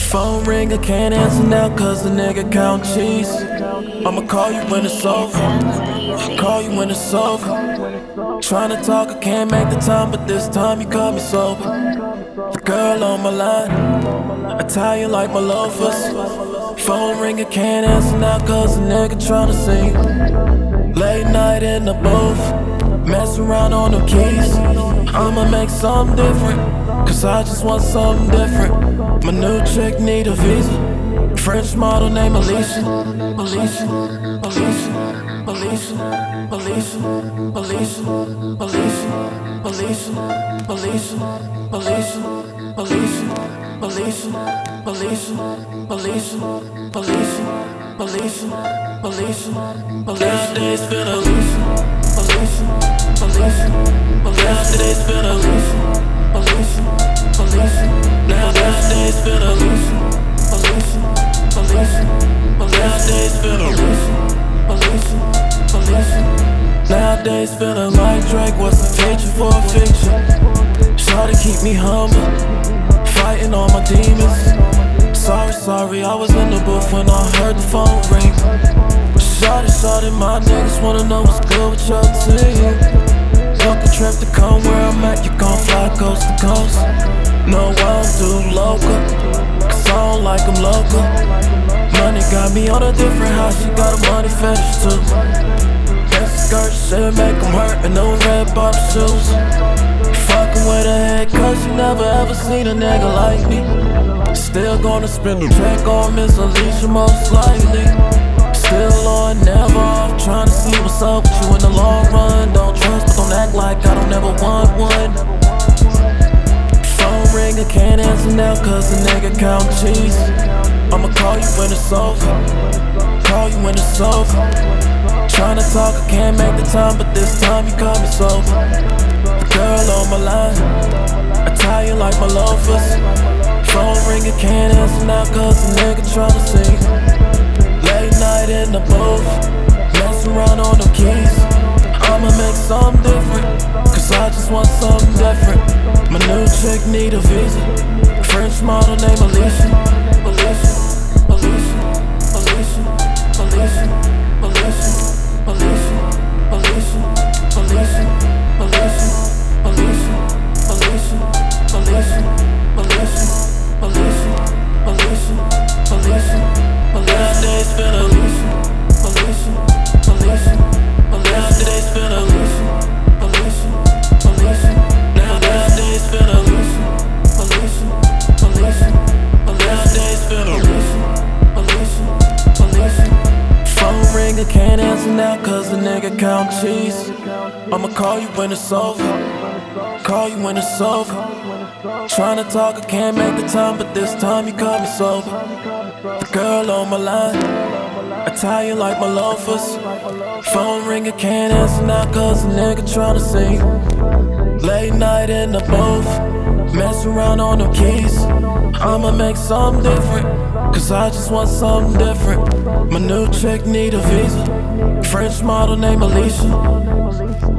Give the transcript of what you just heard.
Phone ring, I can't answer now cause the nigga count cheese. I'ma call you when it's over. Call you when it's over. Tryna talk, I can't make the time, but this time you caught me sober. The girl on my line, Italian like my loafers. Phone ring, I can't answer now cause the nigga tryna see. Late night in the booth, mess around on them keys. I'ma make something different, cause I just want something different. My new chick need a visa, French model named Alicia. Alicia, Alicia, Alicia, Alicia, Alicia, Alicia, Alicia, Alicia, Alicia, Alicia, Alicia, Alicia, Alicia, Alicia, Alicia, Alicia, nowadays feel Alicia, Alicia, Alicia, nowadays feel Alicia, Alicia, Alicia, nowadays feel Alicia, Alicia, Alicia, nowadays feel Alicia, Alicia, Alicia, nowadays feeling like Drake was a feature for a fiction. Try to keep me humble, fighting all my demons. Sorry, I was in the booth when I heard the phone ring. Shawty, my niggas wanna know what's good with your team. Book a trip to come where I'm at, you gon' fly coast to coast. No, I don't do local, cause I don't like them local. Money got me on a different house, she got a money fetish too. Fancy skirt, shit make them hurt, and no red bottom shoes. Fucking with a head, cause you never ever seen a nigga like me. Still gonna spend the check on Miss Alicia most likely. Still on, never off, tryna see what's up with you in the long run. Don't trust, but don't act like I don't ever want one. Phone ring, I can't answer now cause the nigga count cheese. I'ma call you when it's over. Call you when it's over. Tryna talk, I can't make the time, but this time you caught me sober. The girl on my line, Italian like my loafers. Phone ring, I can't answer now cause the nigga tryna see. Late night in the booth, mess around on them keys. I'ma make something different, cause I just want something different. My new chick need a visa, French model named Alicia. Alicia, Alicia, Alicia, Alicia, Alicia, Alicia, Alicia, Alicia, Alicia, Alicia, Alicia, Alicia, Alicia, Alicia, Alicia, nowadays feel Alicia, Alicia, Alicia, nowadays feel Alicia, Alicia, Alicia, nowadays feel Alicia, Alicia, Alicia, nowadays feel Alicia, Alicia, Alicia. Phone ring, I can't answer now cause the nigga count cheese. I'ma call you when it's over. Call you when it's over. Tryna talk, I can't make the time, but this time you caught me sober. The girl on my line, Italian like my loafers. Phone ring, I can't answer now cause the nigga tryna see. Late night in the booth, mess around on them keys. I'ma make something different, cause I just want something different. My new chick need a visa, French model named Alicia.